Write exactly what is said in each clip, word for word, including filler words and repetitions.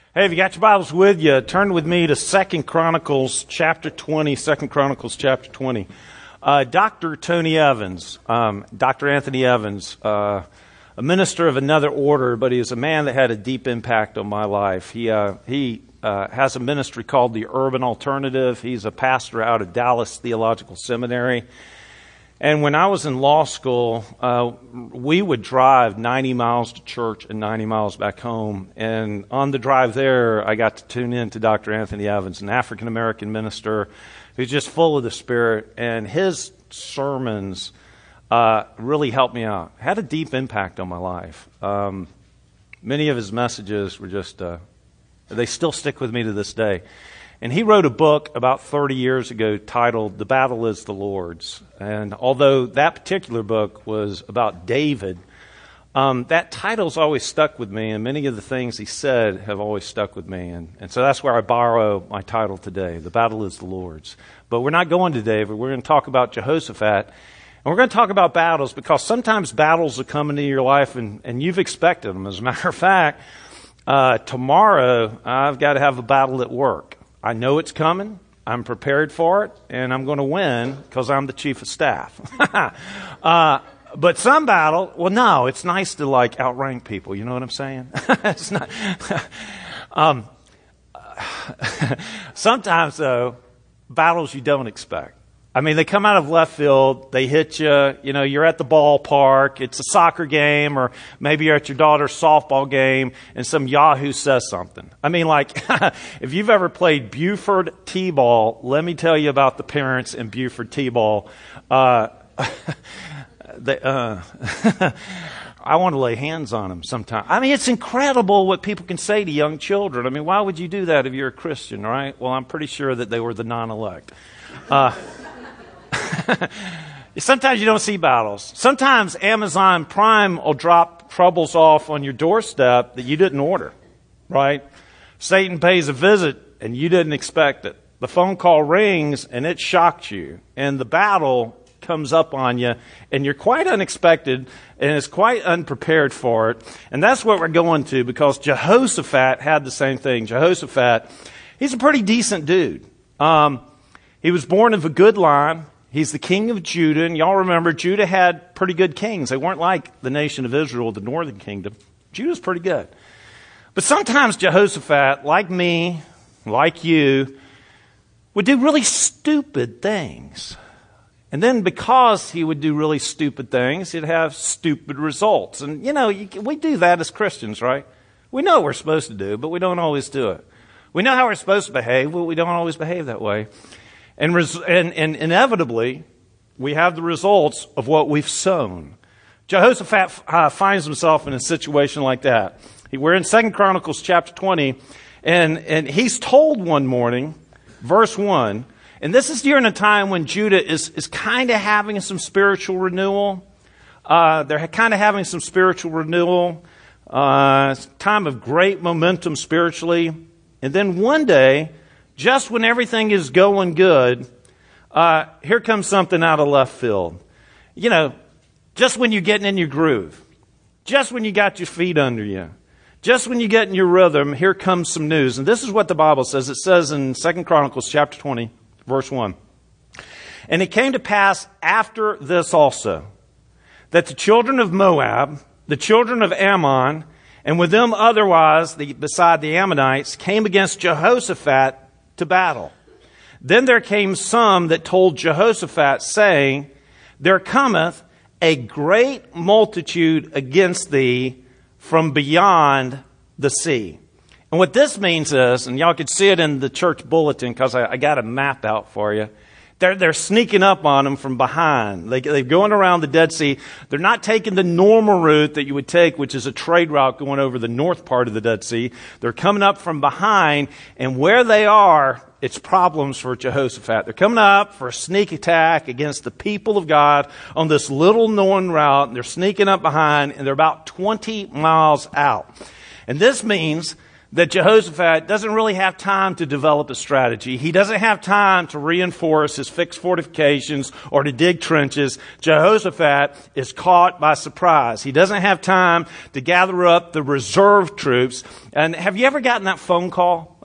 Hey, if you got your Bibles with you, turn with me to Second Chronicles chapter twenty. Second Chronicles chapter twenty. Uh, Doctor Tony Evans, um, Doctor Anthony Evans, uh, a minister of another order, but he is a man that had a deep impact on my life. He uh, he uh, has a ministry called the Urban Alternative. He's a pastor out of Dallas Theological Seminary. And when I was in law school, uh, we would drive ninety miles to church and ninety miles back home. And on the drive there, I got to tune in to Doctor Anthony Evans, an African-American minister who's just full of the Spirit. And his sermons uh, really helped me out, had a deep impact on my life. Um, many of his messages were just, uh, they still stick with me to this day. And he wrote a book about thirty years ago titled The Battle is the Lord's. And although that particular book was about David, um, that title's always stuck with me, and many of the things he said have always stuck with me. And, and so that's where I borrow my title today, The Battle is the Lord's. But we're not going to David. We're going to talk about Jehoshaphat. And we're going to talk about battles because sometimes battles will come into your life and, and you've expected them. As a matter of fact, uh, tomorrow I've got to have a battle at work. I know it's coming, I'm prepared for it, and I'm going to win because I'm the chief of staff. uh, but some battle, well, no, it's nice to like outrank people, you know what I'm saying? It's not. um, sometimes, though, battles you don't expect. I mean, they come out of left field, they hit you, you know, you're at the ballpark, it's a soccer game, or maybe you're at your daughter's softball game, and some yahoo says something. I mean, like, if you've ever played Buford T-ball, let me tell you about the parents in Buford T-ball. Uh, they, uh, I want to lay hands on them sometime. I mean, it's incredible what people can say to young children. I mean, why would you do that if you're a Christian, right? Well, I'm pretty sure that they were the non-elect. Uh, Sometimes you don't see battles. Sometimes Amazon Prime will drop troubles off on your doorstep that you didn't order, right? Satan pays a visit and you didn't expect it. The phone call rings and it shocked you. And the battle comes up on you and you're quite unexpected and is quite unprepared for it. And that's what we're going to because Jehoshaphat had the same thing. Jehoshaphat, he's a pretty decent dude. Um, he was born of a good line. He's the king of Judah, and y'all remember Judah had pretty good kings. They weren't like the nation of Israel, the northern kingdom. Judah's pretty good. But sometimes Jehoshaphat, like me, like you, would do really stupid things. And then because he would do really stupid things, he'd have stupid results. And, you know, you, we do that as Christians, right? We know what we're supposed to do, but we don't always do it. We know how we're supposed to behave, but we don't always behave that way. And, res- and, and inevitably, we have the results of what we've sown. Jehoshaphat uh, finds himself in a situation like that. He, we're in Second Chronicles chapter twenty, and, and he's told one morning, verse one, and this is during a time when Judah is, is kind of having some spiritual renewal. Uh, they're kind of having some spiritual renewal. Uh, it's a time of great momentum spiritually. And then one day, just when everything is going good, uh, here comes something out of left field. You know, just when you're getting in your groove, just when you got your feet under you, just when you get in your rhythm, here comes some news. And this is what the Bible says. It says in Second Chronicles chapter twenty, verse one. And it came to pass after this also, that the children of Moab, the children of Ammon, and with them otherwise, the, beside the Ammonites, came against Jehoshaphat to battle. Then there came some that told Jehoshaphat, saying, there cometh a great multitude against thee from beyond the sea. And what this means is, and y'all could see it in the church bulletin because I, I got a map out for you. They're, they're sneaking up on them from behind. They, they're going around the Dead Sea. They're not taking the normal route that you would take, which is a trade route going over the north part of the Dead Sea. They're coming up from behind, and where they are, it's problems for Jehoshaphat. They're coming up for a sneak attack against the people of God on this little known route. And they're sneaking up behind, and they're about twenty miles out. And this means that Jehoshaphat doesn't really have time to develop a strategy. He doesn't have time to reinforce his fixed fortifications or to dig trenches. Jehoshaphat is caught by surprise. He doesn't have time to gather up the reserve troops. And have you ever gotten that phone call?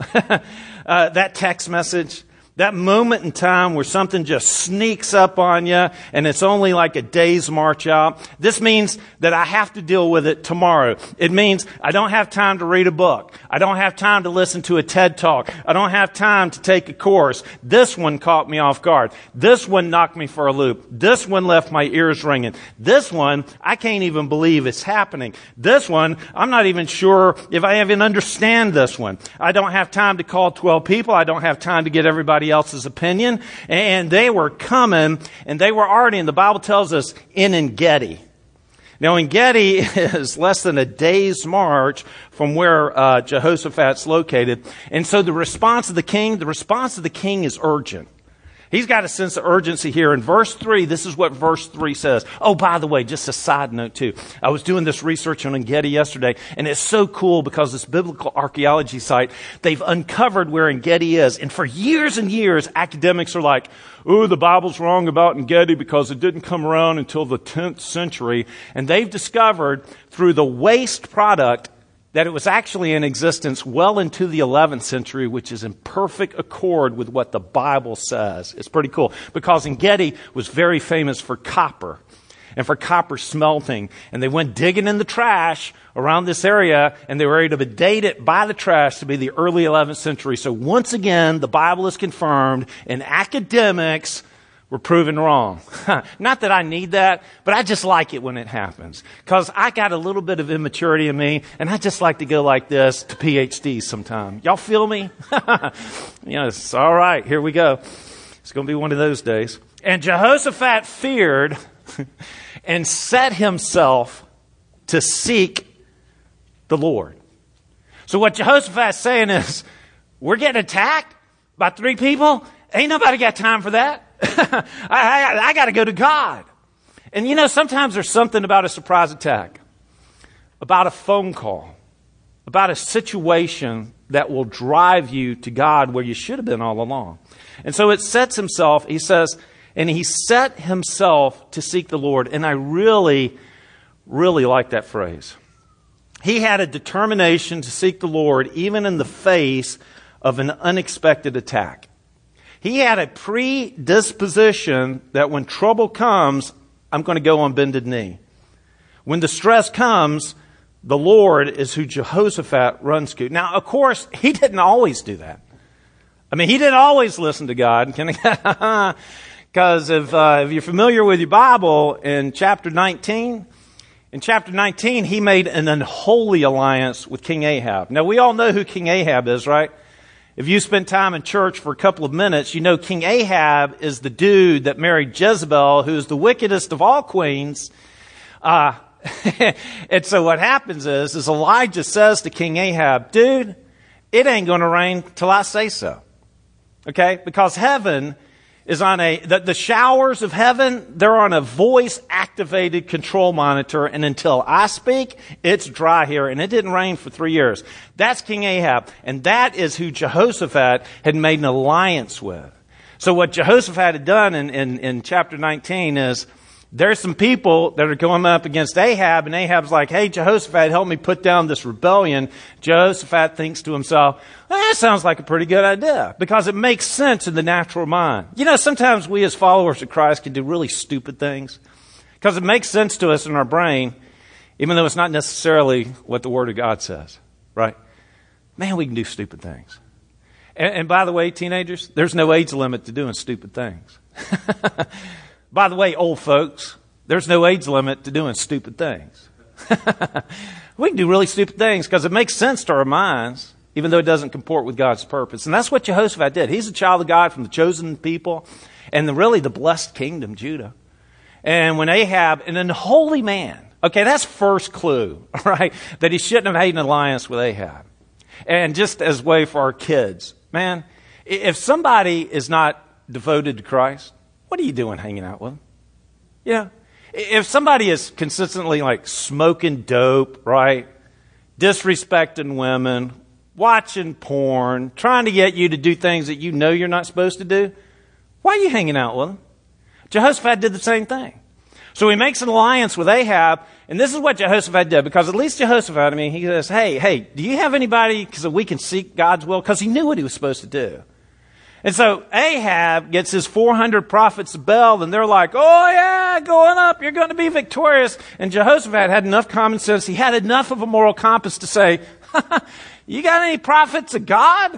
uh, that text message? That moment in time where something just sneaks up on you and it's only like a day's march out. This means that I have to deal with it tomorrow. It means I don't have time to read a book. I don't have time to listen to a TED Talk. I don't have time to take a course. This one caught me off guard. This one knocked me for a loop. This one left my ears ringing. This one, I can't even believe it's happening. This one, I'm not even sure if I even understand this one. I don't have time to call twelve people. I don't have time to get everybody else's opinion. And they were coming, and they were already, and the Bible tells us, in En-Gedi. Now, En-Gedi is less than a day's march from where uh, Jehoshaphat's located. And so the response of the king, the response of the king is urgent. He's got a sense of urgency here. In verse three, this is what verse three says. Oh, by the way, just a side note too. I was doing this research on En-Gedi yesterday, and it's so cool because this biblical archaeology site, they've uncovered where En-Gedi is. And for years and years, academics are like, oh, the Bible's wrong about En-Gedi because it didn't come around until the tenth century. And they've discovered through the waste product that it was actually in existence well into the eleventh century, which is in perfect accord with what the Bible says. It's pretty cool because En-Gedi was very famous for copper and for copper smelting. And they went digging in the trash around this area, and they were able to date it by the trash to be the early eleventh century. So once again, the Bible is confirmed, and academics were proven wrong. Not that I need that, but I just like it when it happens. Because I got a little bit of immaturity in me, and I just like to go like this to P H Ds sometime. Y'all feel me? Yes, all right, here we go. It's going to be one of those days. And Jehoshaphat feared and set himself to seek the Lord. So what Jehoshaphat's saying is, we're getting attacked by three people? Ain't nobody got time for that. I, I, I got to go to God. And you know, sometimes there's something about a surprise attack, about a phone call, about a situation that will drive you to God where you should have been all along. And so it sets himself, he says, and he set himself to seek the Lord. And I really, really like that phrase. He had a determination to seek the Lord even in the face of an unexpected attack. He had a predisposition that when trouble comes, I'm going to go on bended knee. When the stress comes, the Lord is who Jehoshaphat runs to. Now, of course, he didn't always do that. I mean, he didn't always listen to God. Because if, uh, if you're familiar with your Bible, in chapter nineteen, in chapter nineteen, he made an unholy alliance with King Ahab. Now, we all know who King Ahab is, right? If you spend time in church for a couple of minutes, you know King Ahab is the dude that married Jezebel, who is the wickedest of all queens. Uh, and so what happens is, is Elijah says to King Ahab, dude, it ain't going to rain till I say so. Okay? Because heaven is on a, the, the showers of heaven, they're on a voice-activated control monitor, and until I speak, it's dry here, and it didn't rain for three years. That's King Ahab, and that is who Jehoshaphat had made an alliance with. So what Jehoshaphat had done in, in, in chapter nineteen is, there's some people that are going up against Ahab, and Ahab's like, hey, Jehoshaphat, help me put down this rebellion. Jehoshaphat thinks to himself, well, that sounds like a pretty good idea, because it makes sense in the natural mind. You know, sometimes we as followers of Christ can do really stupid things, because it makes sense to us in our brain, even though it's not necessarily what the Word of God says, right? Man, we can do stupid things. And, and by the way, teenagers, there's no age limit to doing stupid things. By the way, old folks, there's no age limit to doing stupid things. We can do really stupid things because it makes sense to our minds, even though it doesn't comport with God's purpose. And that's what Jehoshaphat did. He's a child of God from the chosen people and the, really the blessed kingdom, Judah. And when Ahab, an unholy man, okay, that's first clue, right, that he shouldn't have made an alliance with Ahab. And just as way for our kids, man, if somebody is not devoted to Christ, what are you doing hanging out with them? Yeah. If somebody is consistently like smoking dope, right? Disrespecting women, watching porn, trying to get you to do things that you know you're not supposed to do, why are you hanging out with them? Jehoshaphat did the same thing. So he makes an alliance with Ahab, and this is what Jehoshaphat did, because at least Jehoshaphat, I mean, he says, hey, hey, do you have anybody so we can seek God's will? Because he knew what he was supposed to do. And so Ahab gets his four hundred prophets of Baal, and they're like, oh yeah, going up, you're going to be victorious. And Jehoshaphat had enough common sense, he had enough of a moral compass to say, you got any prophets of God?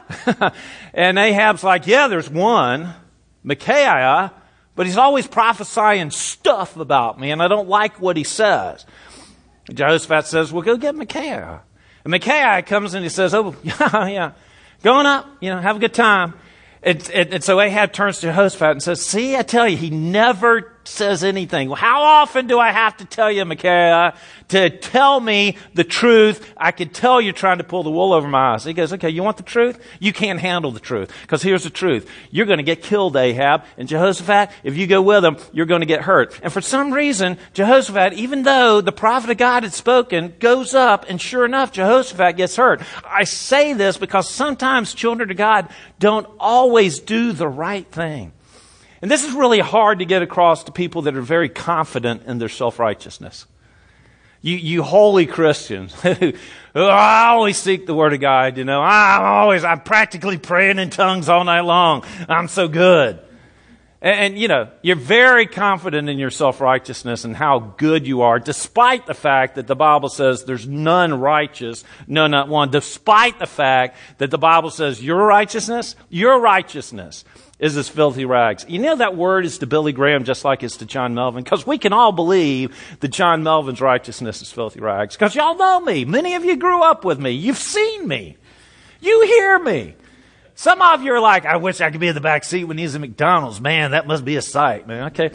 And Ahab's like, yeah, there's one, Micaiah, but he's always prophesying stuff about me, and I don't like what he says. Jehoshaphat says, well, go get Micaiah. And Micaiah comes and he says, oh, yeah, yeah, going up, you know, have a good time. And, and, and so Ahab turns to Jehoshaphat and says, see, I tell you, he never says anything. Well, how often do I have to tell you, Micaiah, to tell me the truth? I can tell you're trying to pull the wool over my eyes. He goes, okay, you want the truth? You can't handle the truth. Because here's the truth. You're going to get killed, Ahab. And Jehoshaphat, if you go with him, you're going to get hurt. And for some reason, Jehoshaphat, even though the prophet of God had spoken, goes up, and sure enough, Jehoshaphat gets hurt. I say this because sometimes children of God don't always do the right thing. And this is really hard to get across to people that are very confident in their self-righteousness. You, you holy Christians, who I always seek the Word of God, you know. I'm always, I'm practically praying in tongues all night long. I'm so good. And, and, you know, you're very confident in your self-righteousness and how good you are, despite the fact that the Bible says there's none righteous, no, not one. Despite the fact that the Bible says your righteousness, your righteousness is as filthy rags. You know that word is to Billy Graham just like it's to John Melvin, because we can all believe that John Melvin's righteousness is filthy rags, because y'all know me. Many of you grew up with me. You've seen me. You hear me. Some of you are like, I wish I could be in the back seat when he's at McDonald's. Man, that must be a sight, man. Okay.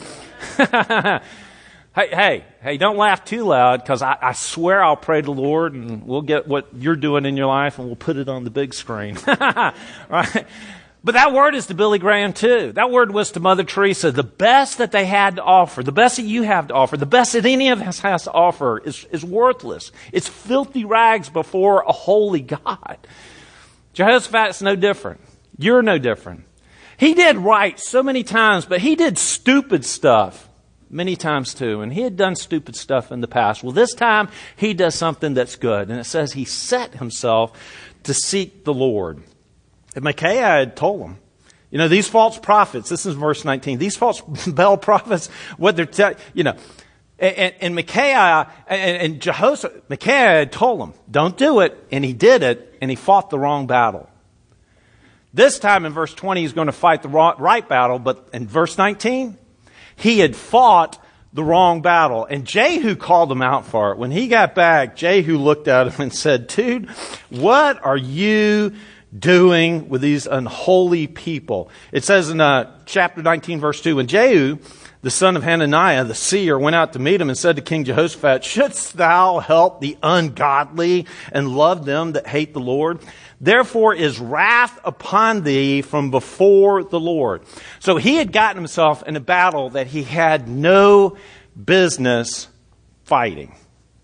Hey, hey, hey, don't laugh too loud, because I, I swear I'll pray to the Lord and we'll get what you're doing in your life and we'll put it on the big screen. Right? But that word is to Billy Graham too. That word was to Mother Teresa. The best that they had to offer, the best that you have to offer, the best that any of us has to offer is, is worthless. It's filthy rags before a holy God. Jehoshaphat's no different. You're no different. He did right so many times, but he did stupid stuff many times too. And he had done stupid stuff in the past. Well, this time he does something that's good. And it says he set himself to seek the Lord. And Micaiah had told him, you know, these false prophets, this is verse nineteen, these false Baal prophets, what they're telling, you know, and, and Micaiah and, and Jehoshaphat, Micaiah had told him, don't do it. And he did it, and he fought the wrong battle. This time in verse twenty, he's going to fight the right battle, but in verse nineteen, he had fought the wrong battle. And Jehu called him out for it. When he got back, Jehu looked at him and said, dude, what are you doing with these unholy people? It says in uh, chapter nineteen, verse two, when Jehu, the son of Hananiah, the seer, went out to meet him and said to King Jehoshaphat, shouldst thou help the ungodly and love them that hate the Lord? Therefore is wrath upon thee from before the Lord. So he had gotten himself in a battle that he had no business fighting.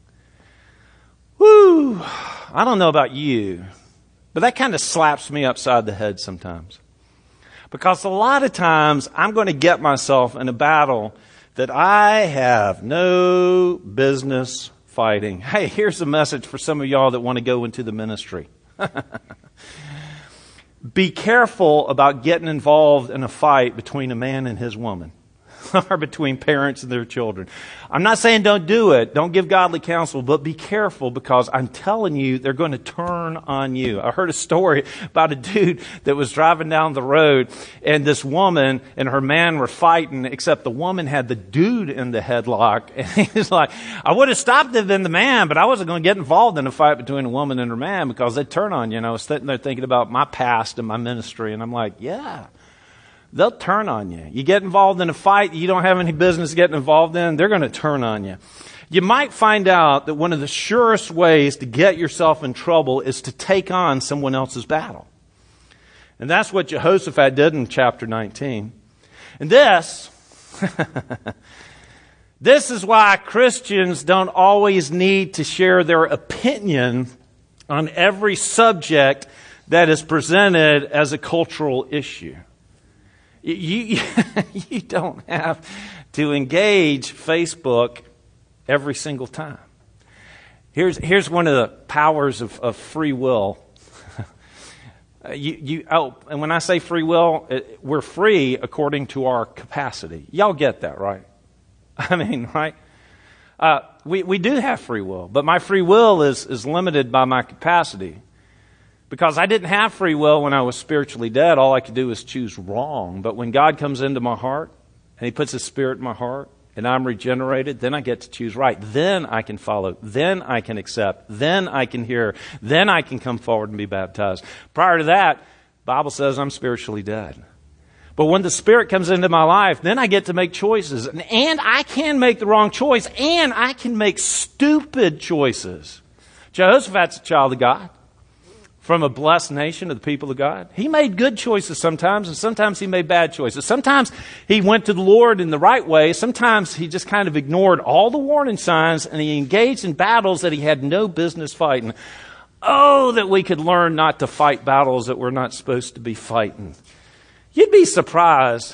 Woo! I don't know about you, but that kind of slaps me upside the head sometimes. Because a lot of times I'm going to get myself in a battle that I have no business fighting. Hey, here's a message for some of y'all that want to go into the ministry. Be careful about getting involved in a fight between a man and his woman. Or between parents and their children. I'm not saying don't do it. Don't give godly counsel, but be careful, because I'm telling you, they're going to turn on you. I heard a story about a dude that was driving down the road, and this woman and her man were fighting, except the woman had the dude in the headlock. And he was like, I would have stopped it in the man, but I wasn't going to get involved in a fight between a woman and her man, because they'd turn on you. And I was sitting there thinking about my past and my ministry, and I'm like, yeah. They'll turn on you. You get involved in a fight you don't have any business getting involved in, they're going to turn on you. You might find out that one of the surest ways to get yourself in trouble is to take on someone else's battle. And that's what Jehoshaphat did in chapter nineteen. And this, this is why Christians don't always need to share their opinion on every subject that is presented as a cultural issue. You, you, you don't have to engage Facebook every single time. Here's, here's one of the powers of, of free will. you, you, oh, and when I say free will, it, we're free according to our capacity. Y'all get that, right? I mean, right? Uh, we, we do have free will, but my free will is, is limited by my capacity. Because I didn't have free will when I was spiritually dead. All I could do was choose wrong. But when God comes into my heart, and He puts His Spirit in my heart, and I'm regenerated, then I get to choose right. Then I can follow. Then I can accept. Then I can hear. Then I can come forward and be baptized. Prior to that, the Bible says I'm spiritually dead. But when the Spirit comes into my life, then I get to make choices. And, and I can make the wrong choice. And I can make stupid choices. Jehoshaphat's a child of God. From a blessed nation of the people of God. He made good choices sometimes, and sometimes he made bad choices. Sometimes he went to the Lord in the right way. Sometimes he just kind of ignored all the warning signs, and he engaged in battles that he had no business fighting. Oh, that we could learn not to fight battles that we're not supposed to be fighting. You'd be surprised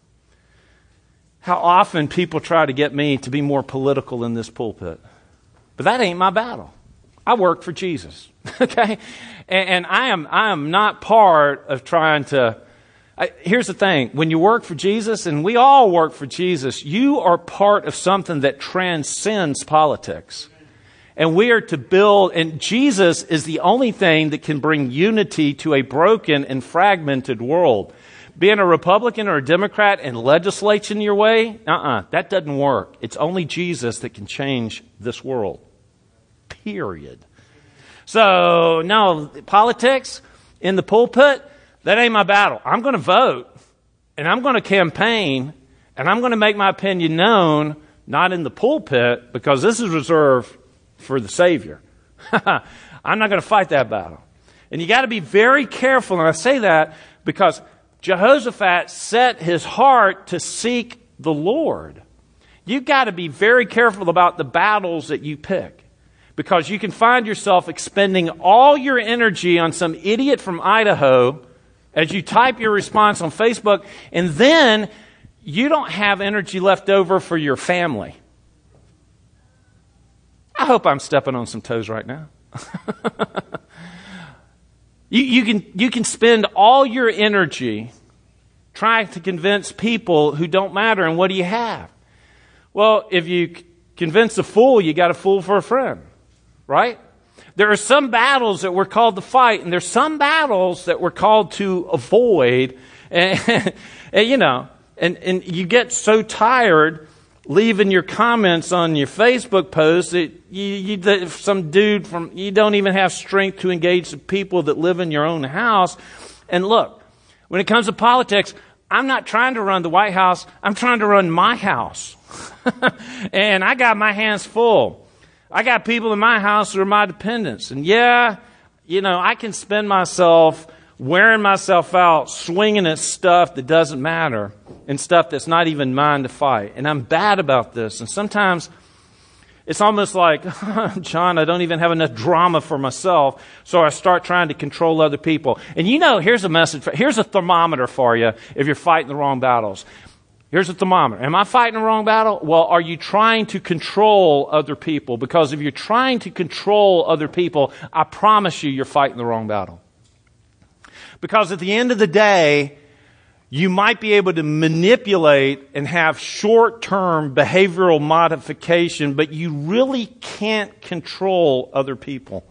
how often people try to get me to be more political in this pulpit. But that ain't my battle. I work for Jesus, okay? And, and I am I am not part of trying to... I, here's the thing. When you work for Jesus, and we all work for Jesus, you are part of something that transcends politics. And we are to build... And Jesus is the only thing that can bring unity to a broken and fragmented world. Being a Republican or a Democrat and legislating your way, uh-uh, that doesn't work. It's only Jesus that can change this world. Period. So, no, politics in the pulpit, that ain't my battle. I'm going to vote, and I'm going to campaign, and I'm going to make my opinion known, not in the pulpit, because this is reserved for the Savior. I'm not going to fight that battle. And you got to be very careful, and I say that because Jehoshaphat set his heart to seek the Lord. You've got to be very careful about the battles that you pick. Because you can find yourself expending all your energy on some idiot from Idaho as you type your response on Facebook, and then you don't have energy left over for your family. I hope I'm stepping on some toes right now. you, you can, you can spend all your energy trying to convince people who don't matter, and what do you have? Well, if you convince a fool, you got a fool for a friend. Right? There are some battles that we're called to fight, and there's some battles that we're called to avoid. And, and you know, and, and you get so tired leaving your comments on your Facebook post that you, you that some dude from you don't even have strength to engage the people that live in your own house. And look, when it comes to politics, I'm not trying to run the White House. I'm trying to run my house. And I got my hands full. I got people in my house who are my dependents. And yeah, you know, I can spend myself wearing myself out, swinging at stuff that doesn't matter and stuff that's not even mine to fight. And I'm bad about this. And sometimes it's almost like, John, I don't even have enough drama for myself. So I start trying to control other people. And you know, here's a message. For, here's a thermometer for you if you're fighting the wrong battles. Here's a thermometer. Am I fighting the wrong battle? Well, are you trying to control other people? Because if you're trying to control other people, I promise you, you're fighting the wrong battle. Because at the end of the day, you might be able to manipulate and have short-term behavioral modification, but you really can't control other people.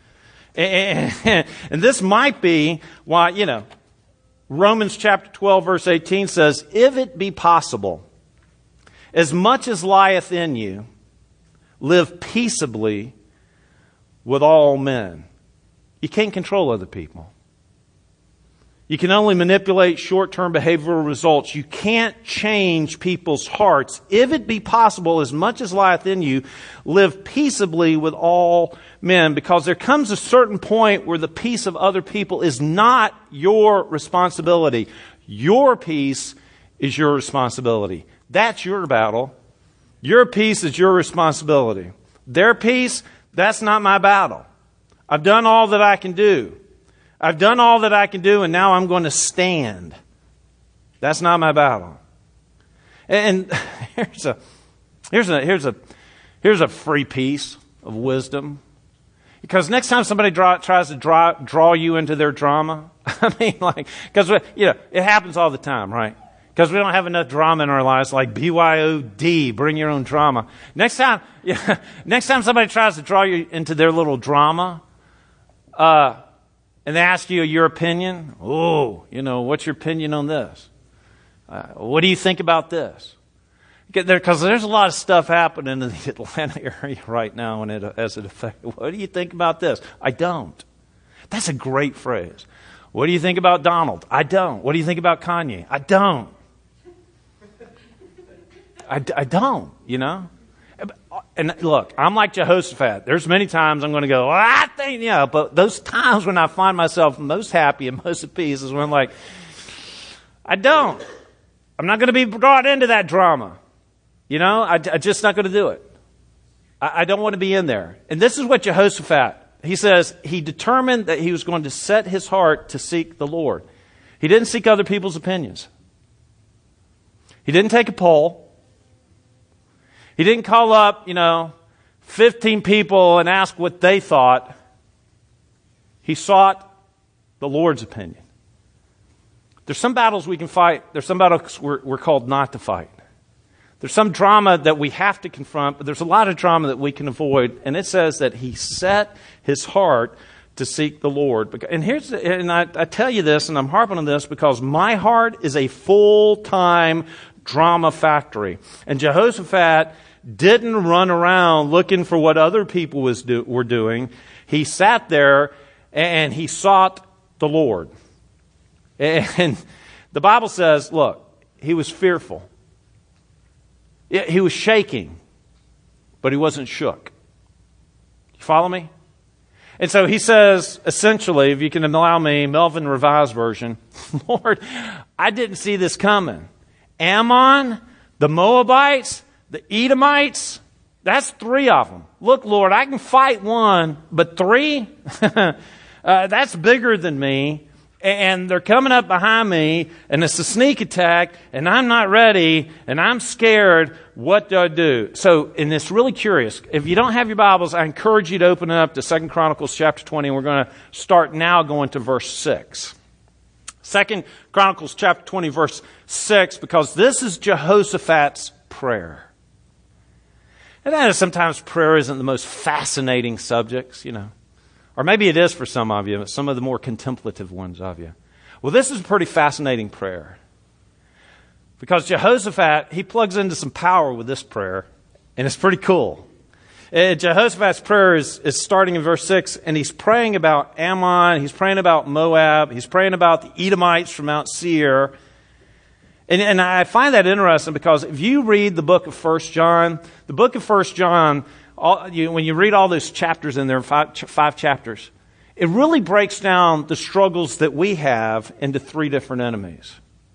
And, and this might be why, you know, Romans chapter twelve, verse eighteen says, if it be possible, as much as lieth in you, live peaceably with all men. You can't control other people. You can only manipulate short-term behavioral results. You can't change people's hearts. If it be possible, as much as lieth in you, live peaceably with all men. Because there comes a certain point where the peace of other people is not your responsibility. Your peace is your responsibility. That's your battle. Your peace is your responsibility. Their peace, that's not my battle. I've done all that I can do. I've done all that I can do, and now I'm going to stand. That's not my battle. And here's a here's a here's a here's a free piece of wisdom. Because next time somebody draw, tries to draw draw you into their drama, I mean, like, because you know it happens all the time, right? Because we don't have enough drama in our lives, like B Y O D, bring your own drama. Next time, yeah, next time somebody tries to draw you into their little drama, uh, and they ask you your opinion, oh, you know, what's your opinion on this? Uh, what do you think about this? Because there's a lot of stuff happening in the Atlanta area right now, and it, as it affects. What do you think about this? I don't. That's a great phrase. What do you think about Donald? I don't. What do you think about Kanye? I don't. I, I don't, you know? And look, I'm like Jehoshaphat. There's many times I'm going to go, well, I think, yeah, but those times when I find myself most happy and most at peace is when I'm like, I don't. I'm not going to be brought into that drama. You know, I, I'm just not going to do it. I, I don't want to be in there. And this is what Jehoshaphat, he says, he determined that he was going to set his heart to seek the Lord. He didn't seek other people's opinions. He didn't take a poll. He didn't call up, you know, fifteen people and ask what they thought. He sought the Lord's opinion. There's some battles we can fight. There's some battles we're, we're called not to fight. There's some drama that we have to confront, but there's a lot of drama that we can avoid. And it says that he set his heart to seek the Lord. And here's, the, and I, I tell you this, and I'm harping on this because my heart is a full-time drama factory. And Jehoshaphat didn't run around looking for what other people was do, were doing. He sat there and he sought the Lord. And the Bible says, look, he was fearful. He was shaking, but he wasn't shook. You follow me? And so he says, essentially, if you can allow me, Melvin Revised Version, Lord, I didn't see this coming. Ammon, the Moabites, the Edomites, that's three of them. Look, Lord, I can fight one, but three? uh, that's bigger than me. And they're coming up behind me, and it's a sneak attack, and I'm not ready, and I'm scared. What do I do? So, and it's really curious. If you don't have your Bibles, I encourage you to open it up to Second Chronicles chapter twenty, and we're going to start now going to verse six. Second Chronicles chapter twenty, verse six, because this is Jehoshaphat's prayer. And that is sometimes prayer isn't the most fascinating subjects, you know. Or maybe it is for some of you, but some of the more contemplative ones of you. Well, this is a pretty fascinating prayer. Because Jehoshaphat, he plugs into some power with this prayer, and it's pretty cool. Uh, Jehoshaphat's prayer is, is starting in verse six, and he's praying about Ammon, he's praying about Moab, he's praying about the Edomites from Mount Seir. And, and I find that interesting because if you read the book of First John, the book of First John, All, you, when you read all those chapters in there, five, five chapters, it really breaks down the struggles that we have into three different enemies.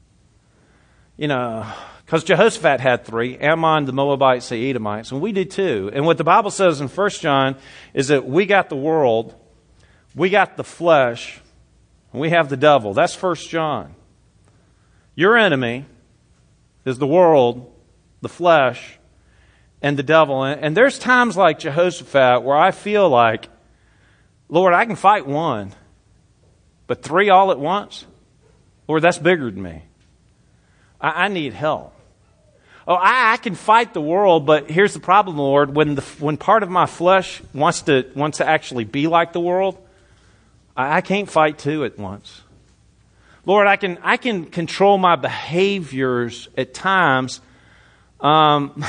You know, because Jehoshaphat had three, Ammon, the Moabites, the Edomites, and we do too. And what the Bible says in First John is that we got the world, we got the flesh, and we have the devil. That's First John. Your enemy is the world, the flesh, and the devil. And there's times like Jehoshaphat where I feel like, Lord, I can fight one, but three all at once? Lord, that's bigger than me. I, I need help. Oh, I, I can fight the world, but here's the problem, Lord. When the when part of my flesh wants to wants to actually be like the world, I, I can't fight two at once. Lord, I can I can control my behaviors at times. Um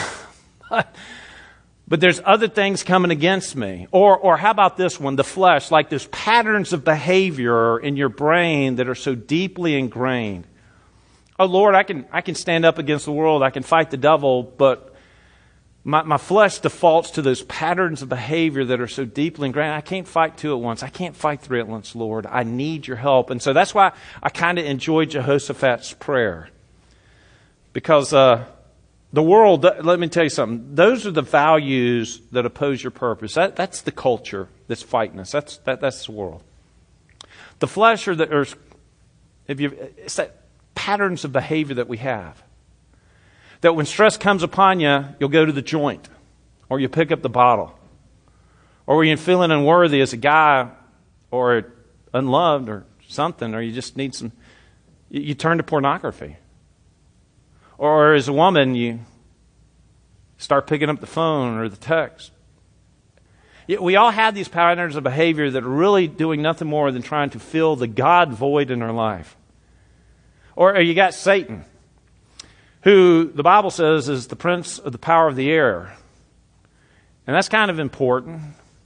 But there's other things coming against me. Or or how about this one, the flesh, like there's patterns of behavior in your brain that are so deeply ingrained. Oh Lord, I can I can stand up against the world, I can fight the devil, but my, my flesh defaults to those patterns of behavior that are so deeply ingrained. I can't fight two at once. I can't fight three at once, Lord. I need your help. And so that's why I kind of enjoy Jehoshaphat's prayer. Because uh The world, let me tell you something. Those are the values that oppose your purpose. That, that's the culture that's fighting us. That's that, that's the world. The flesh are the, or if you, it's that patterns of behavior that we have. That when stress comes upon you, you'll go to the joint, or you pick up the bottle, or when you're feeling unworthy as a guy, or unloved, or something, or you just need some, you, you turn to pornography. Or as a woman, you start picking up the phone or the text. We all have these patterns of behavior that are really doing nothing more than trying to fill the God void in our life. Or you got Satan, who the Bible says is the prince of the power of the air. And that's kind of important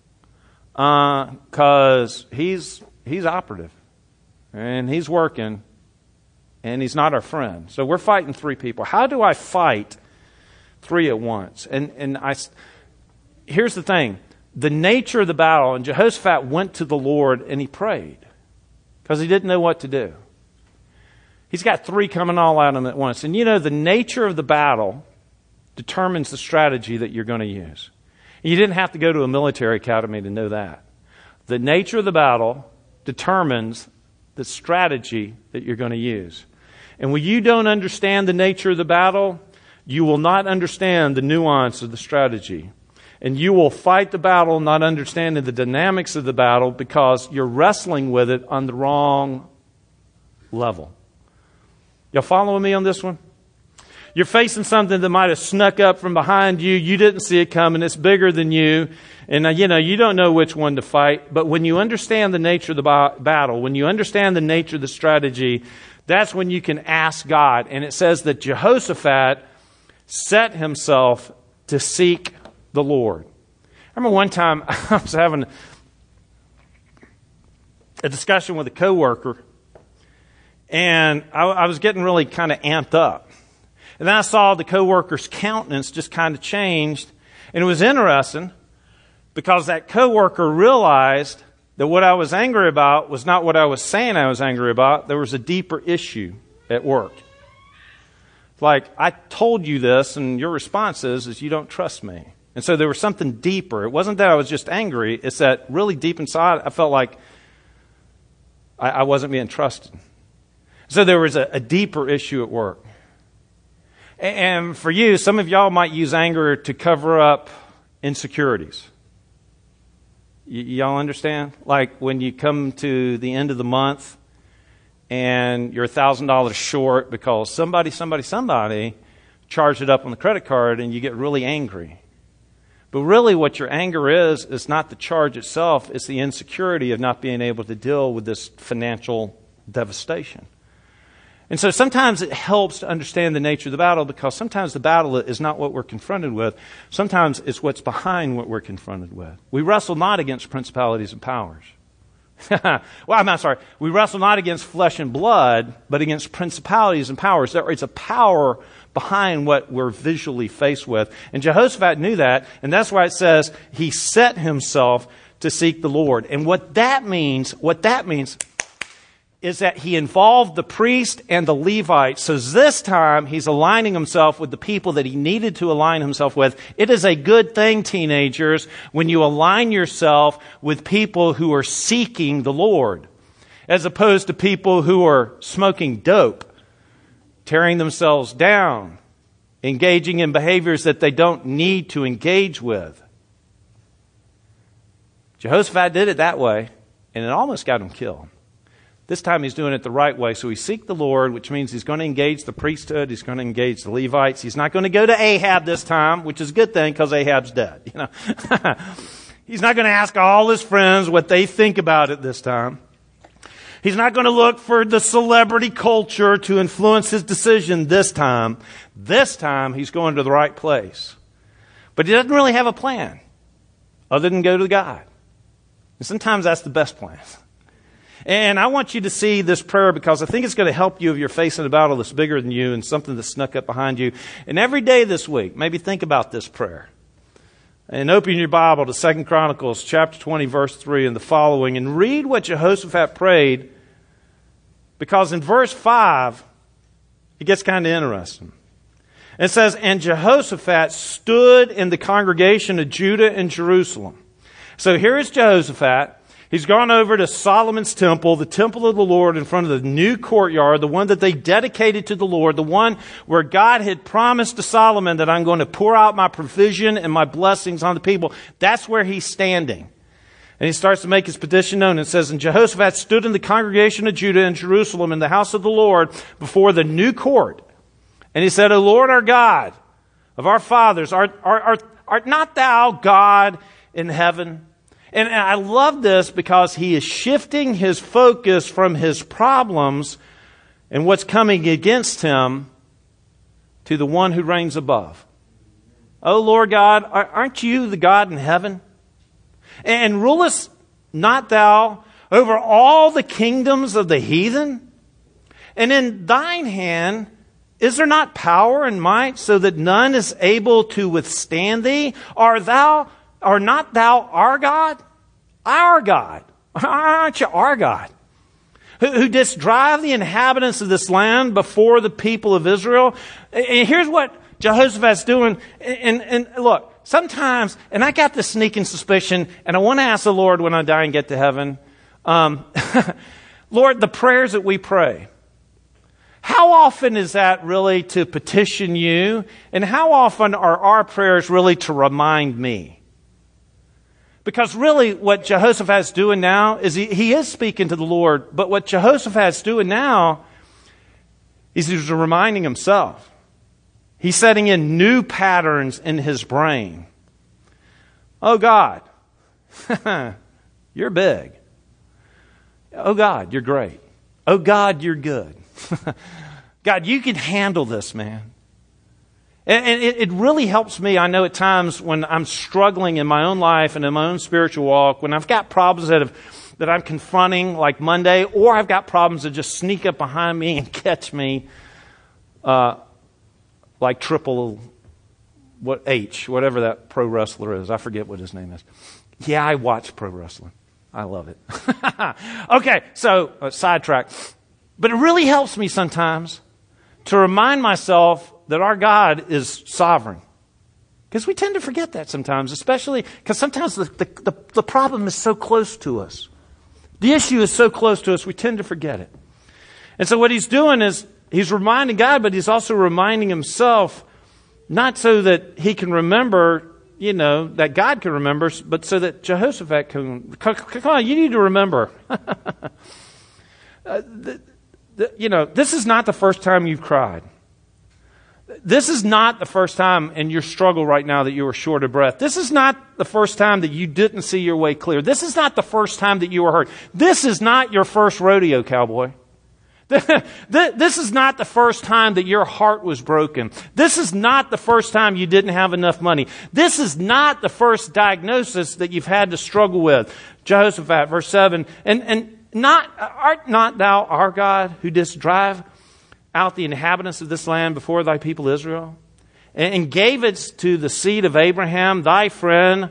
because uh, he's he's operative and he's working. And he's not our friend. So we're fighting three people. How do I fight three at once? And and I, here's the thing. The nature of the battle, and Jehoshaphat went to the Lord and he prayed because he didn't know what to do. He's got three coming all at him at once. And you know, the nature of the battle determines the strategy that you're going to use. And you didn't have to go to a military academy to know that. The nature of the battle determines the strategy that you're going to use. And when you don't understand the nature of the battle, you will not understand the nuance of the strategy. And you will fight the battle not understanding the dynamics of the battle because you're wrestling with it on the wrong level. Y'all following me on this one? You're facing something that might have snuck up from behind you. You didn't see it coming. It's bigger than you. And, uh, you know, you don't know which one to fight. But when you understand the nature of the ba- battle, when you understand the nature of the strategy, that's when you can ask God. And it says that Jehoshaphat set himself to seek the Lord. I remember one time I was having a discussion with a coworker, and I, I was getting really kind of amped up. And then I saw the coworker's countenance just kind of changed. And it was interesting because that coworker realized that what I was angry about was not what I was saying I was angry about. There was a deeper issue at work. Like, I told you this, and your response is, is you don't trust me. And so there was something deeper. It wasn't that I was just angry. It's that really deep inside, I felt like I, I wasn't being trusted. So there was a, a deeper issue at work. And for you, some of y'all might use anger to cover up insecurities. Y- y'all understand? Like when you come to the end of the month and you're one thousand dollars short because somebody, somebody, somebody charged it up on the credit card and you get really angry. But really what your anger is, is not the charge itself. It's the insecurity of not being able to deal with this financial devastation. And so sometimes it helps to understand the nature of the battle because sometimes the battle is not what we're confronted with. Sometimes it's what's behind what we're confronted with. We wrestle not against principalities and powers. well, I'm not sorry. We wrestle not against flesh and blood, but against principalities and powers. There is a power behind what we're visually faced with. And Jehoshaphat knew that, and that's why it says he set himself to seek the Lord. And what that means, what that means is that he involved the priest and the Levites. So this time he's aligning himself with the people that he needed to align himself with. It is a good thing, teenagers, when you align yourself with people who are seeking the Lord, as opposed to people who are smoking dope, tearing themselves down, engaging in behaviors that they don't need to engage with. Jehoshaphat did it that way, and it almost got him killed. This time he's doing it the right way. So he seek the Lord, which means he's going to engage the priesthood. He's going to engage the Levites. He's not going to go to Ahab this time, which is a good thing because Ahab's dead. You know, he's not going to ask all his friends what they think about it this time. He's not going to look for the celebrity culture to influence his decision this time. This time he's going to the right place. But he doesn't really have a plan other than go to God. And sometimes that's the best plan. And I want you to see this prayer because I think it's going to help you if you're facing a battle that's bigger than you and something that's snuck up behind you. And every day this week, maybe think about this prayer. And open your Bible to Second Chronicles chapter twenty, verse three and the following, and read what Jehoshaphat prayed, because in verse five, it gets kind of interesting. It says, and Jehoshaphat stood in the congregation of Judah and Jerusalem. So here is Jehoshaphat. He's gone over to Solomon's temple, the temple of the Lord, in front of the new courtyard, the one that they dedicated to the Lord, the one where God had promised to Solomon that I'm going to pour out my provision and my blessings on the people. That's where he's standing. And he starts to make his petition known. It says, and Jehoshaphat stood in the congregation of Judah and Jerusalem in the house of the Lord before the new court. And he said, O Lord our God, of our fathers, art, art, art, art not thou God in heaven? And I love this because he is shifting his focus from his problems and what's coming against him to the one who reigns above. Oh, Lord God, aren't you the God in heaven? And rulest not thou over all the kingdoms of the heathen? And in thine hand is there not power and might so that none is able to withstand thee? Art thou, are not thou our God? Our God. Aren't you our God? Who, who didst drive the inhabitants of this land before the people of Israel? And here's what Jehoshaphat's doing. And, and look, sometimes, and I got this sneaking suspicion, and I want to ask the Lord when I die and get to heaven, um, Lord, the prayers that we pray, how often is that really to petition you? And how often are our prayers really to remind me? Because really what Jehoshaphat's doing now is he, he is speaking to the Lord, but what Jehoshaphat's doing now is he's reminding himself. He's setting in new patterns in his brain. Oh God, you're big. Oh God, you're great. Oh God, you're good. God, you can handle this, man. And it really helps me, I know at times when I'm struggling in my own life and in my own spiritual walk, when I've got problems that have, that I'm confronting like Monday, or I've got problems that just sneak up behind me and catch me uh, like triple what H, whatever that pro wrestler is. I forget what his name is. Yeah, I watch pro wrestling. I love it. Okay, so uh, sidetrack. But it really helps me sometimes to remind myself that our God is sovereign. Because we tend to forget that sometimes, especially because sometimes the, the, the, the problem is so close to us. The issue is so close to us, we tend to forget it. And so what he's doing is he's reminding God, but he's also reminding himself, not so that he can remember, you know, that God can remember, but so that Jehoshaphat can. Come on, you need to remember. uh, the, the, you know, this is not the first time you've cried. This is not the first time in your struggle right now that you were short of breath. This is not the first time that you didn't see your way clear. This is not the first time that you were hurt. This is not your first rodeo, cowboy. This is not the first time that your heart was broken. This is not the first time you didn't have enough money. This is not the first diagnosis that you've had to struggle with. Jehoshaphat, verse seven, and, and not, art not thou our God who didst drive out the inhabitants of this land before thy people Israel, and gave it to the seed of Abraham, thy friend,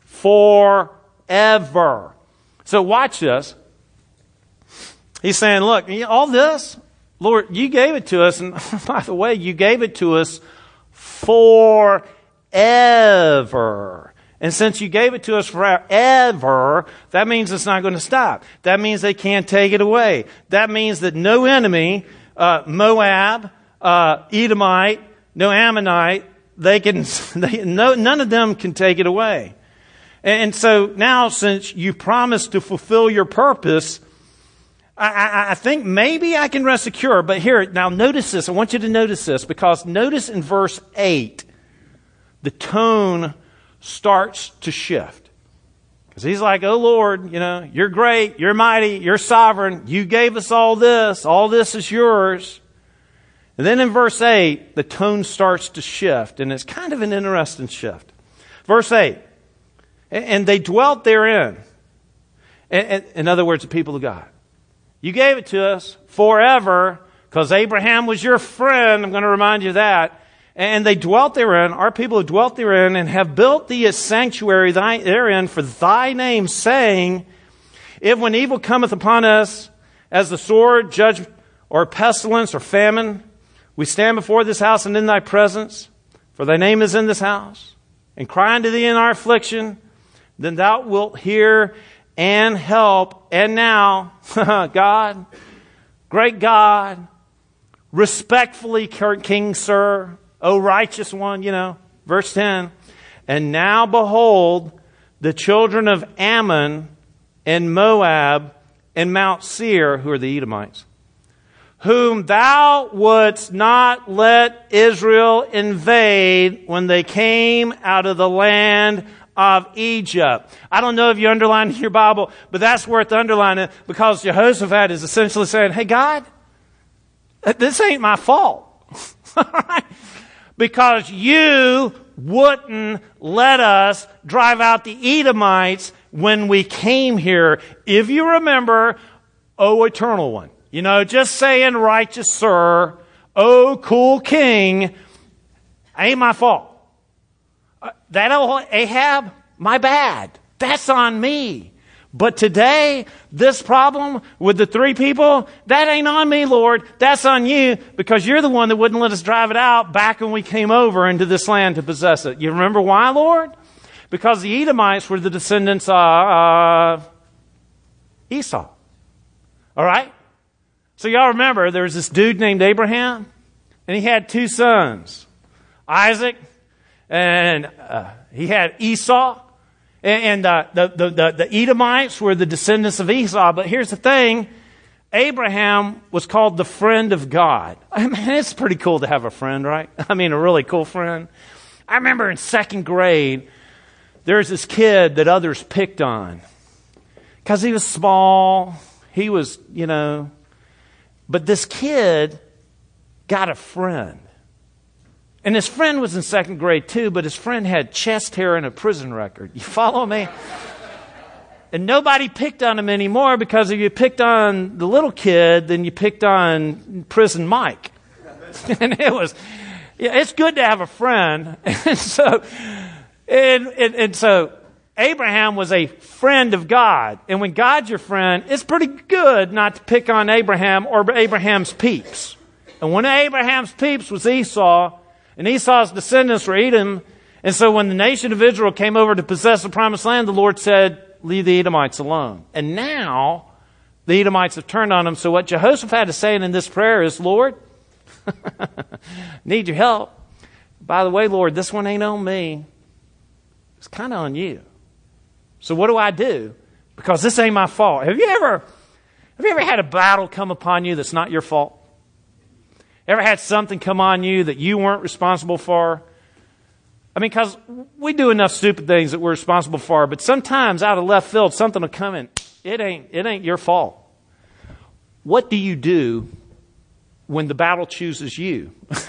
forever. So watch this. He's saying, look, all this, Lord, you gave it to us, and by the way, you gave it to us forever. And since you gave it to us forever, that means it's not going to stop. That means they can't take it away. That means that no enemy, Uh, Moab, uh, Edomite, no Ammonite, they can, they, no, none of them can take it away. And, and so now, since you promised to fulfill your purpose, I, I, I think maybe I can rest secure. But here, now notice this. I want you to notice this, because notice in verse eight, the tone starts to shift. Because he's like, oh Lord, you know, you're great, you're mighty, you're sovereign, you gave us all this, all this is yours. And then in verse eight, the tone starts to shift, and it's kind of an interesting shift. Verse eight, and they dwelt therein. In other words, the people of God. You gave it to us forever, because Abraham was your friend, I'm going to remind you of that. And they dwelt therein, our people have dwelt therein, and have built thee a sanctuary therein for thy name, saying, if when evil cometh upon us, as the sword, judgment, or pestilence, or famine, We stand before this house and in thy presence, for thy name is in this house, and cry unto thee in our affliction, then thou wilt hear and help. And now, God, great God, respectfully, King, sir, O righteous one, you know, verse ten. And now behold, the children of Ammon and Moab and Mount Seir, who are the Edomites, whom thou wouldst not let Israel invade when they came out of the land of Egypt. I don't know if you underlined in your Bible, but that's worth underlining, because Jehoshaphat is essentially saying, hey, God, this ain't my fault. Because you wouldn't let us drive out the Edomites when we came here. If you remember, O Eternal One, you know, just saying righteous sir, O cool king, ain't my fault. Uh, that old Ahab, my bad. That's on me. But today, this problem with the three people, that ain't on me, Lord. That's on you, because you're the one that wouldn't let us drive it out back when we came over into this land to possess it. You remember why, Lord? Because the Edomites were the descendants of uh, Esau. All right? So y'all remember, there was this dude named Abraham, and he had two sons, Isaac, and uh, he had Esau. And uh, the, the, the, the Edomites were the descendants of Esau. But here's the thing. Abraham was called the friend of God. I mean, it's pretty cool to have a friend, right? I mean, a really cool friend. I remember in second grade, there was this kid that others picked on. Because he was small. He was, you know. But this kid got a friend. And his friend was in second grade too, but his friend had chest hair and a prison record. You follow me? And nobody picked on him anymore, because if you picked on the little kid, then you picked on Prison Mike. And it was, yeah, it's good to have a friend. And so, and, and, and so Abraham was a friend of God. And when God's your friend, it's pretty good not to pick on Abraham or Abraham's peeps. And one of Abraham's peeps was Esau. And Esau's descendants were Edom. And so when the nation of Israel came over to possess the promised land, the Lord said, leave the Edomites alone. And now the Edomites have turned on him. So what Jehoshaphat is saying in this prayer is, Lord, need your help. By the way, Lord, this one ain't on me. It's kind of on you. So what do I do? Because this ain't my fault. Have you ever, have you ever had a battle come upon you that's not your fault? Ever had something come on you that you weren't responsible for? I mean, because we do enough stupid things that we're responsible for, but sometimes out of left field, something will come in. It ain't, it ain't your fault. What do you do when the battle chooses you?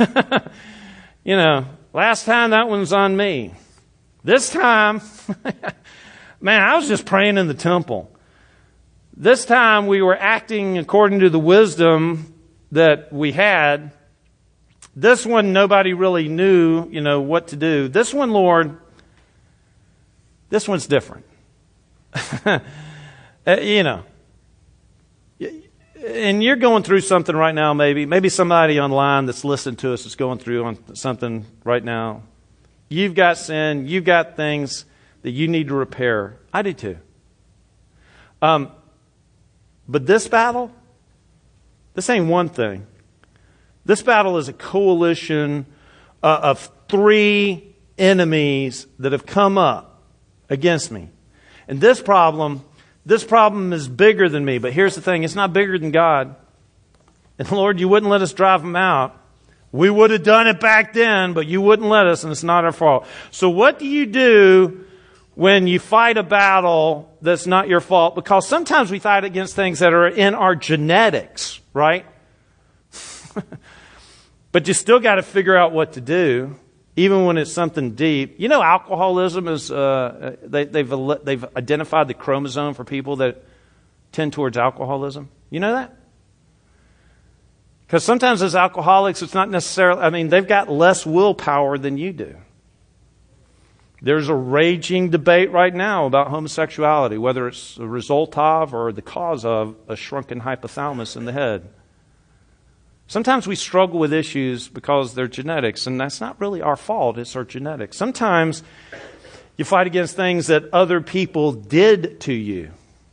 You know, last time that one's on me. This time, man, I was just praying in the temple. This time we were acting according to the wisdom that we had. This one, nobody really knew, you know, what to do. This one, Lord, this one's different. uh, you know, and you're going through something right now, maybe. Maybe somebody online that's listening to us is going through on something right now. You've got sin. You've got things that you need to repair. I do too. Um, but this battle, this ain't one thing. This battle is a coalition uh, of three enemies that have come up against me. And this problem, this problem is bigger than me. But here's the thing, it's not bigger than God. And Lord, you wouldn't let us drive them out. We would have done it back then, but you wouldn't let us, and it's not our fault. So what do you do when you fight a battle that's not your fault? Because sometimes we fight against things that are in our genetics, right? But you still got to figure out what to do, even when it's something deep. You know, alcoholism is, uh, they, they've, they've identified the chromosome for people that tend towards alcoholism. You know that? Because sometimes as alcoholics, it's not necessarily, I mean, they've got less willpower than you do. There's a raging debate right now about homosexuality, whether it's a result of or the cause of a shrunken hypothalamus in the head. Sometimes we struggle with issues because they're genetics, and that's not really our fault. It's our genetics. Sometimes you fight against things that other people did to you,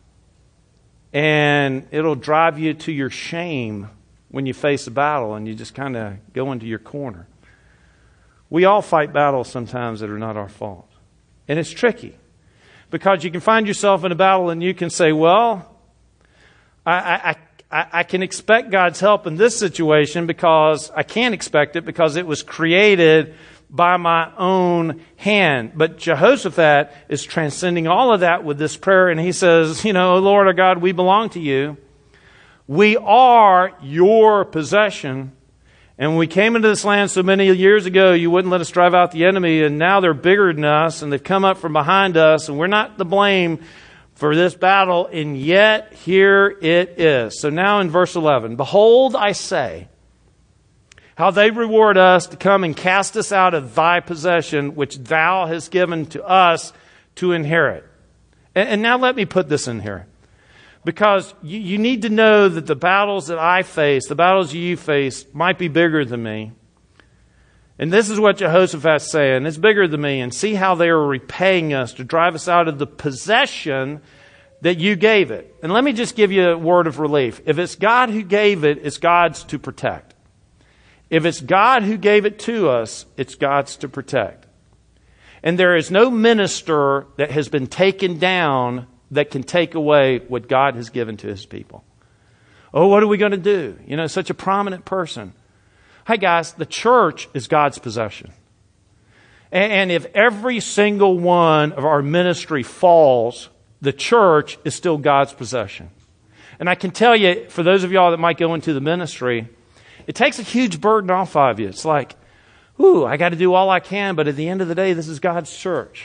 and it'll drive you to your shame when you face a battle and you just kind of go into your corner. We all fight battles sometimes that are not our fault. And it's tricky because you can find yourself in a battle and you can say, well, I, I, I, I can expect God's help in this situation because I can't expect it because it was created by my own hand. But Jehoshaphat is transcending all of that with this prayer, and he says, you know, Lord our God, we belong to you. We are your possession. And when we came into this land so many years ago, you wouldn't let us drive out the enemy, and now they're bigger than us, and they've come up from behind us, and we're not to blame for this battle, and yet here it is. So now in verse eleven, behold, I say, how they reward us to come and cast us out of thy possession, which thou hast given to us to inherit. And, and now let me put this in here. Because you, you need to know that the battles that I face, the battles you face, might be bigger than me. And this is what Jehoshaphat's saying. It's bigger than me. And see how they are repaying us to drive us out of the possession that you gave it. And let me just give you a word of relief. If it's God who gave it, it's God's to protect. If it's God who gave it to us, it's God's to protect. And there is no minister that has been taken down that can take away what God has given to His people. Oh, what are we going to do? You know, such a prominent person. Hey guys, the church is God's possession. And if every single one of our ministry falls, the church is still God's possession. And I can tell you, for those of y'all that might go into the ministry, it takes a huge burden off of you. It's like, ooh, I got to do all I can, but at the end of the day, this is God's church.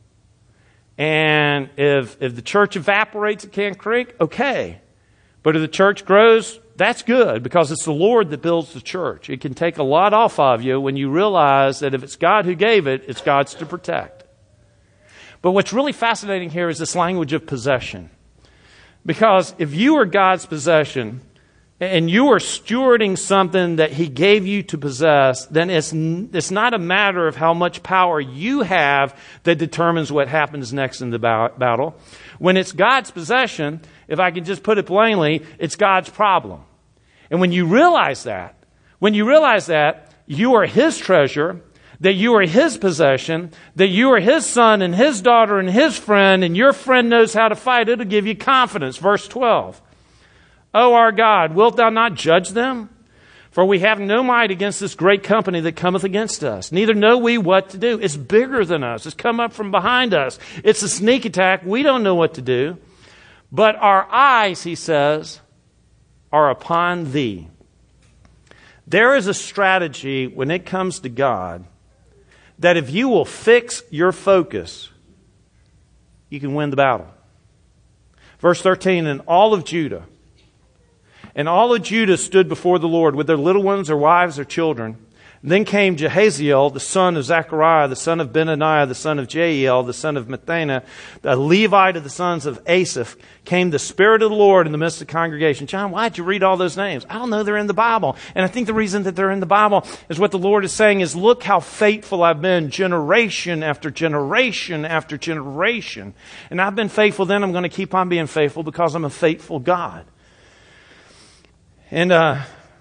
And if if the church evaporates at Can Creek, okay. But if the church grows, that's good because it's the Lord that builds the church. It can take a lot off of you when you realize that if it's God who gave it, it's God's to protect. But what's really fascinating here is this language of possession. Because if you are God's possession and you are stewarding something that He gave you to possess, then it's, it's not a matter of how much power you have that determines what happens next in the battle. When it's God's possession, if I can just put it plainly, it's God's problem. And when you realize that, when you realize that you are His treasure, that you are His possession, that you are His son and His daughter and His friend, and your friend knows how to fight, it'll give you confidence. Verse twelve. O our God, wilt thou not judge them? For we have no might against this great company that cometh against us. Neither know we what to do. It's bigger than us. It's come up from behind us. It's a sneak attack. We don't know what to do. But our eyes, he says, are upon thee. There is a strategy when it comes to God that if you will fix your focus, you can win the battle. Verse thirteen, and all of Judah, And all of Judah stood before the Lord with their little ones, their wives, their children. And then came Jehaziel, the son of Zechariah, the son of Benaniah, the son of Jael, the son of Mattaniah, the Levite of the sons of Asaph. Came the Spirit of the Lord in the midst of the congregation. John, why'd you read all those names? I don't know, they're in the Bible. And I think the reason that they're in the Bible is what the Lord is saying is, look how faithful I've been generation after generation after generation. And I've been faithful then, I'm going to keep on being faithful because I'm a faithful God. And uh,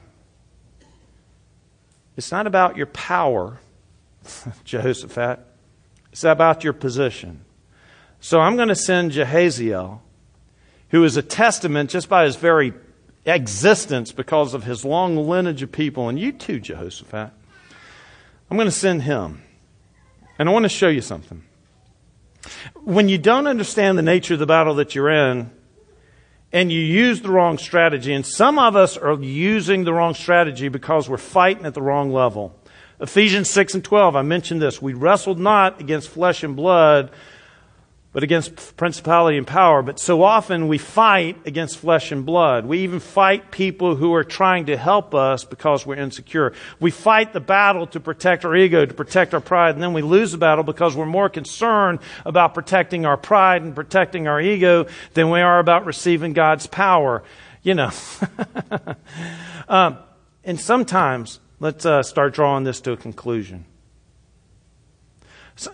it's not about your power, Jehoshaphat. It's about your position. So I'm going to send Jehaziel, who is a testament just by his very existence because of his long lineage of people. And you too, Jehoshaphat. I'm going to send him. And I want to show you something. When you don't understand the nature of the battle that you're in, and you use the wrong strategy, and some of us are using the wrong strategy because we're fighting at the wrong level. Ephesians six and twelve, I mentioned this. We wrestled not against flesh and blood, but against principality and power. But so often we fight against flesh and blood. We even fight people who are trying to help us because we're insecure. We fight the battle to protect our ego, to protect our pride, and then we lose the battle because we're more concerned about protecting our pride and protecting our ego than we are about receiving God's power. You know. um, and sometimes, let's uh, start drawing this to a conclusion. So,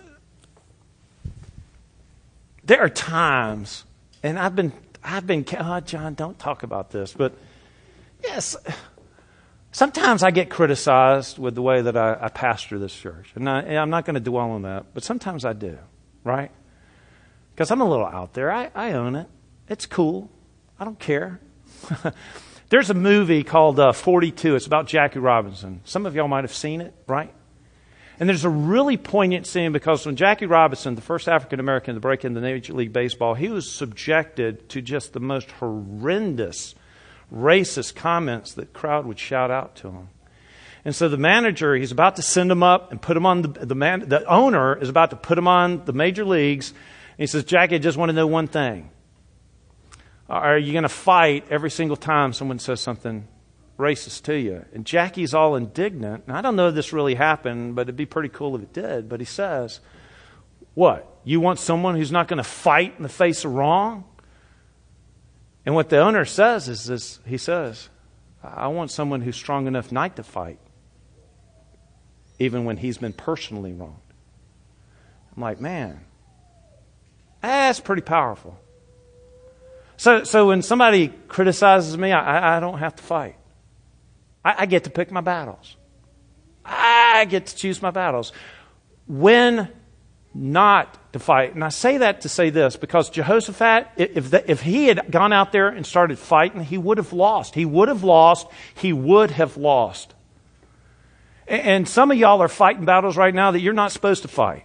there are times, and I've been, I've been, oh, John, don't talk about this, but yes, sometimes I get criticized with the way that I, I pastor this church. And, I, and I'm not going to dwell on that, but sometimes I do, right? Because I'm a little out there. I, I own it. It's cool. I don't care. There's a movie called uh, forty-two. It's about Jackie Robinson. Some of y'all might have seen it, right? And there's a really poignant scene because when Jackie Robinson, the first African-American to break into Major League Baseball, he was subjected to just the most horrendous, racist comments that the crowd would shout out to him. And so the manager, he's about to send him up and put him on the, the man, the owner is about to put him on the major leagues. And he says, Jackie, I just want to know one thing. Are you going to fight every single time someone says something racist to you? And Jackie's all indignant. And I don't know if this really happened, but it'd be pretty cool if it did. But he says, what? You want someone who's not going to fight in the face of wrong? And what the owner says is this, he says, I want someone who's strong enough not to fight, even when he's been personally wronged. I'm like, man, that's pretty powerful. So, so when somebody criticizes me, I, I don't have to fight. I, I get to pick my battles. I get to choose my battles. When not to fight. And I say that to say this, because Jehoshaphat, if, the, if he had gone out there and started fighting, he would have lost. He would have lost. He would have lost. And, and some of y'all are fighting battles right now that you're not supposed to fight.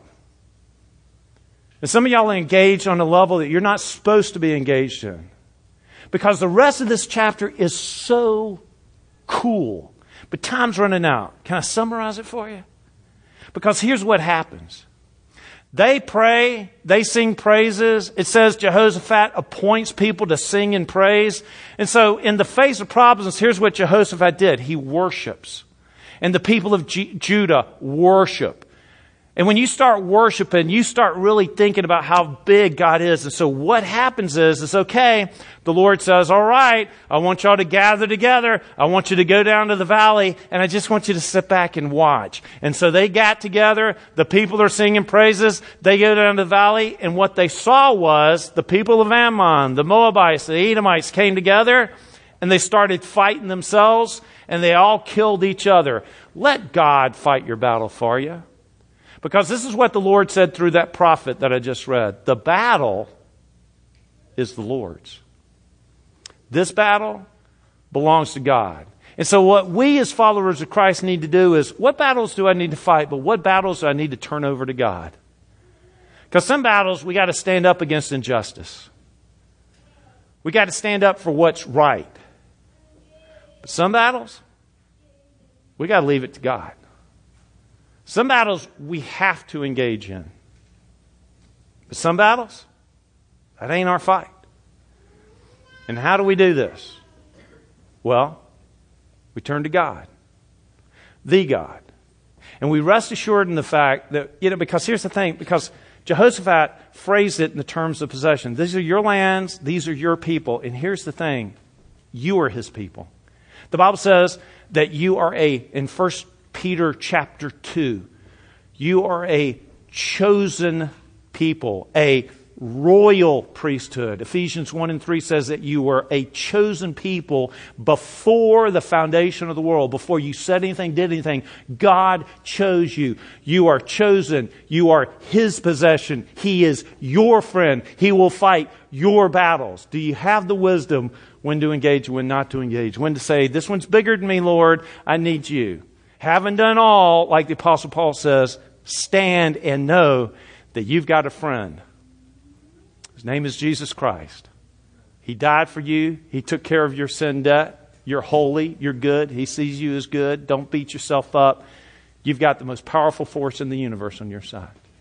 And some of y'all are engaged on a level that you're not supposed to be engaged in. Because the rest of this chapter is so cool. But time's running out. Can I summarize it for you? Because here's what happens. They pray, they sing praises. It says Jehoshaphat appoints people to sing and praise. And so in the face of problems, here's what Jehoshaphat did. He worships. And the people of G- Judah worship. And when you start worshiping, you start really thinking about how big God is. And so what happens is, it's okay. The Lord says, all right, I want y'all to gather together. I want you to go down to the valley, and I just want you to sit back and watch. And so they got together. The people are singing praises. They go down to the valley, and what they saw was the people of Ammon, the Moabites, the Edomites came together, and they started fighting themselves, and they all killed each other. Let God fight your battle for you. Because this is what the Lord said through that prophet that I just read. The battle is the Lord's. This battle belongs to God. And so what we as followers of Christ need to do is, what battles do I need to fight, but what battles do I need to turn over to God? Because some battles we got to stand up against injustice. We got to stand up for what's right. But some battles, we got to leave it to God. Some battles we have to engage in. But some battles, that ain't our fight. And how do we do this? Well, we turn to God. The God. And we rest assured in the fact that, you know, because here's the thing, because Jehoshaphat phrased it in the terms of possession. These are your lands, these are your people. And here's the thing, you are his people. The Bible says that you are a, in First Peter chapter two, you are a chosen people, a royal priesthood. Ephesians one and three says that you were a chosen people before the foundation of the world. Before you said anything, did anything, God chose you. You are chosen. You are his possession. He is your friend. He will fight your battles. Do you have the wisdom when to engage, when not to engage? When to say, this one's bigger than me, Lord, I need you. Haven't done all, like the Apostle Paul says, stand and know that you've got a friend. His name is Jesus Christ. He died for you. He took care of your sin debt. You're holy. You're good. He sees you as good. Don't beat yourself up. You've got the most powerful force in the universe on your side.